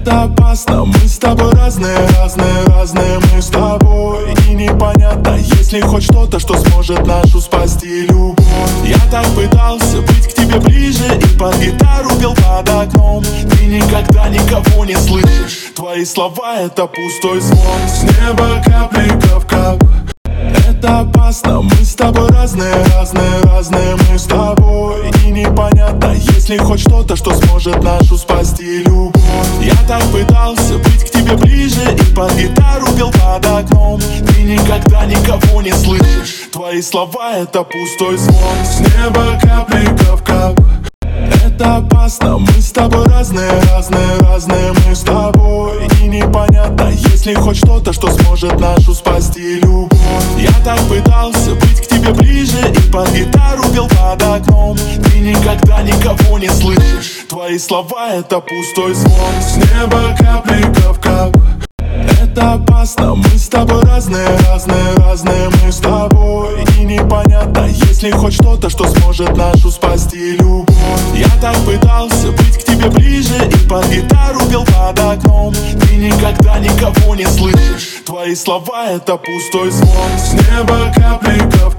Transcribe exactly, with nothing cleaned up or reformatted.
Это опасно, мы с тобой разные, разные, разные мы с тобой. И непонятно, есть ли хоть что-то, что сможет нашу спасти любовь. Я так пытался быть к тебе ближе и под гитару пел под окном. Ты никогда никого не слышишь, твои слова — это пустой звон. С неба капли кап-кап. Это опасно, мы с тобой разные, разные, разные мы с тобой. И непонятно, есть ли хоть что-то, что сможет нашу спасти любовь. Я так пытался быть к тебе ближе и под гитару пел под окном. Ты никогда никого не слышишь, твои слова — это пустой звон. С неба капли кап-кап. Это опасно, мы с тобой разные, разные, разные мы с тобой. И непонятно, есть ли хоть что-то, что сможет нашу спасти любовь. Я так пытался быть к тебе ближе и под гитару пел под окном. Ты никогда никого не слышишь, твои слова — это пустой звон. С неба капли кап-кап. Это опасно, мы с тобой разные, разные, разные мы с тобой. И непонятно, есть ли хоть что-то, что сможет нашу спасти любовь. Я так пытался быть к тебе ближе и под гитару пел под окном. Ты никогда никого не слышишь, твои слова — это пустой звон. С неба капли кап.